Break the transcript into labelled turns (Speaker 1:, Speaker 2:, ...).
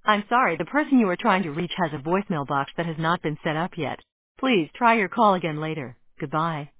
Speaker 1: I'm sorry, the person you are trying to reach has a voicemail box that has not been set up yet. Please try your call again later. Goodbye.